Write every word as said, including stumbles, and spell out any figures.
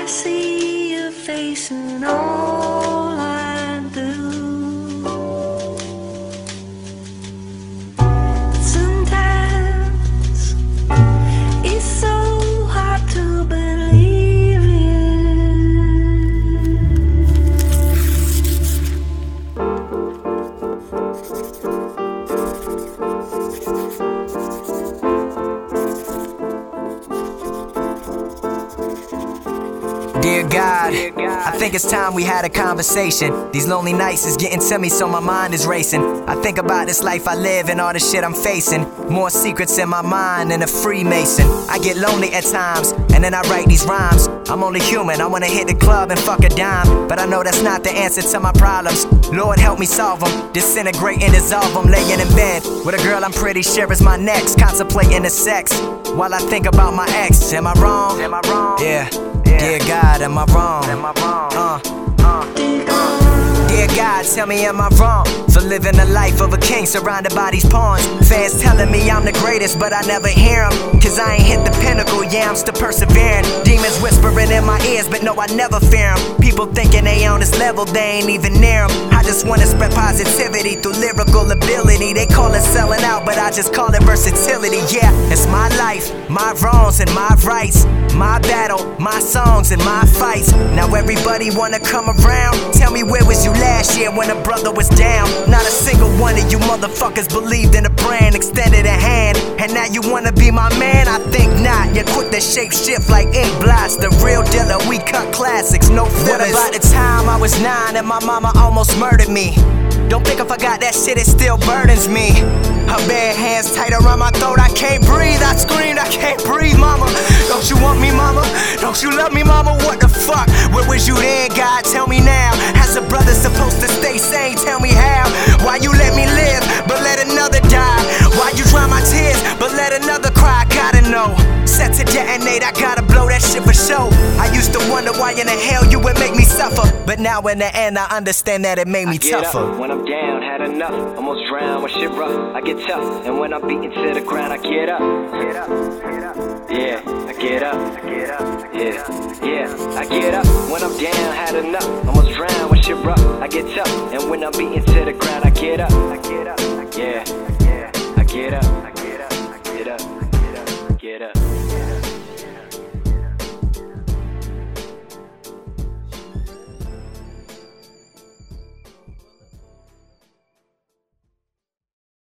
I see your face and all I do. Sometimes it's so hard to believe Dear God, I think it's time we had a conversation. These lonely nights is getting to me, so my mind is racing. I think about this life I live and all the shit I'm facing. More secrets in my mind than a Freemason. I get lonely at times, and then I write these rhymes. I'm only human, I wanna hit the club and fuck a dime, but I know that's not the answer to my problems. Lord help me solve them, disintegrate and dissolve them. Laying in bed with a girl I'm pretty sure is my next, contemplating the sex while I think about my ex. Am I wrong? Am I wrong? Yeah. Dear God, am I wrong? Am I wrong? Uh, uh. Dear God, tell me am I wrong for living the life of a king surrounded by these pawns? Fans telling me I'm the greatest, but I never hear them, cause I ain't hit the pinnacle, yeah, I'm still persevering. Demons whispering in my ears, but no, I never fear them. People thinking they on this level, they ain't even near them. I just wanna spread positivity through lyrical ability. They call it selling out, but I just call it versatility. Yeah, it's my life, my wrongs and my rights, my battle, my songs and my fights. Now everybody wanna come around. Tell me, where was you last year when a brother was down? Not a single one of you motherfuckers believed in a brand, extended a hand, and now you wanna be my man? I think not. You're quick to shape shift like ink blots. The real dealer, we cut classics, no fillers. What about the time I was nine and my mama almost murdered me? Don't think I forgot that shit, it still burdens me. Her bare hands tight around my throat, I can't breathe. I screamed, I can't breathe, mama. Don't you want me, mama? Don't you love me, mama? What the fuck? Where was you then, God? Tell me now. How's a brother supposed to stay sane? Tell me how. Why you let me live, but let another die? Why you dry my tears, but let another cry? I gotta know. Set to detonate, I gotta blow that shit for show. I used to wonder why in the hell you would make me suffer, but now in the end I understand that it made me I get tougher. Up when I'm down, had enough, almost drowned when shit rough. I get tough, and when I'm beaten to the ground, I get up. Get up, get up. Yeah, I get up. I get up. Yeah, yeah, I get up when I'm down, had enough, almost drowned when shit rough. I get tough, and when I'm beaten to the ground, I get up. I get up. Yeah, yeah, I get up. I get up. I get up. I get up. I get up.